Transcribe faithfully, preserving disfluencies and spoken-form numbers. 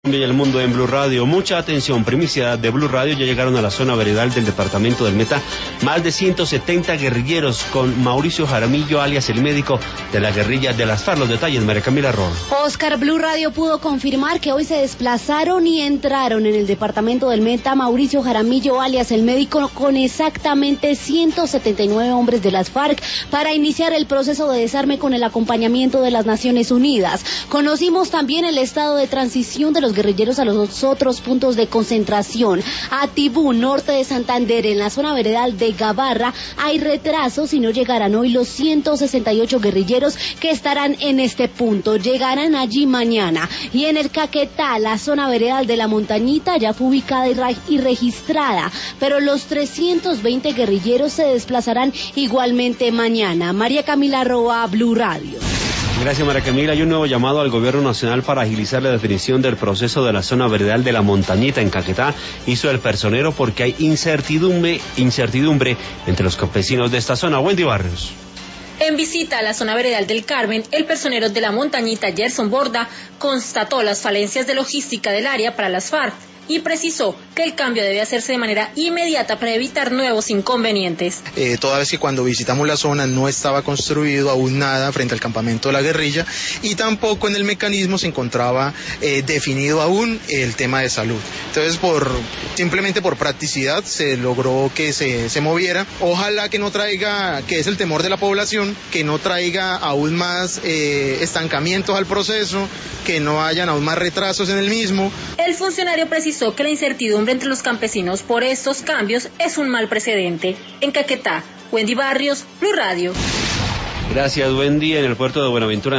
Y el mundo en Blue Radio. Mucha atención, primicia de Blue Radio, ya llegaron a la zona veredal del departamento del Meta más de ciento setenta guerrilleros con Mauricio Jaramillo, alias el médico de la guerrilla de las FARC. Los detalles, María Camila Ron. Oscar, Blue Radio pudo confirmar que hoy se desplazaron y entraron en el departamento del Meta Mauricio Jaramillo, alias el médico, con exactamente ciento setenta y nueve hombres de las FARC para iniciar el proceso de desarme con el acompañamiento de las Naciones Unidas. Conocimos también el estado de transición de los guerrilleros a los otros puntos de concentración. A Tibú, norte de Santander, en la zona veredal de Gabarra, hay retrasos y no llegarán hoy los ciento sesenta y ocho guerrilleros que estarán en este punto. Llegarán allí mañana. Y en el Caquetá, la zona veredal de la Montañita, ya fue ubicada y, y registrada, pero los trescientos veinte guerrilleros se desplazarán igualmente mañana. María Camila Roa, Blue Radio. Gracias, María Camila. Hay un nuevo llamado al gobierno nacional para agilizar la definición del proceso de la zona veredal de la Montañita en Caquetá. Hizo el personero porque hay incertidumbre, incertidumbre entre los campesinos de esta zona. Wendy Barrios. En visita a la zona veredal del Carmen, el personero de la Montañita, Gerson Borda, constató las falencias de logística del área para las FARC y precisó que el cambio debe hacerse de manera inmediata para evitar nuevos inconvenientes. Eh, toda vez que cuando visitamos la zona no estaba construido aún nada frente al campamento de la guerrilla y tampoco en el mecanismo se encontraba eh, definido aún el tema de salud. Entonces, por simplemente por practicidad se logró que se, se moviera. Ojalá que no traiga, que es el temor de la población, que no traiga aún más eh, estancamientos al proceso, que no hayan aún más retrasos en el mismo. El funcionario precisó que la incertidumbre entre los campesinos por estos cambios es un mal precedente. En Caquetá, Wendy Barrios, Blue Radio. Gracias, Wendy. En el puerto de Buenaventura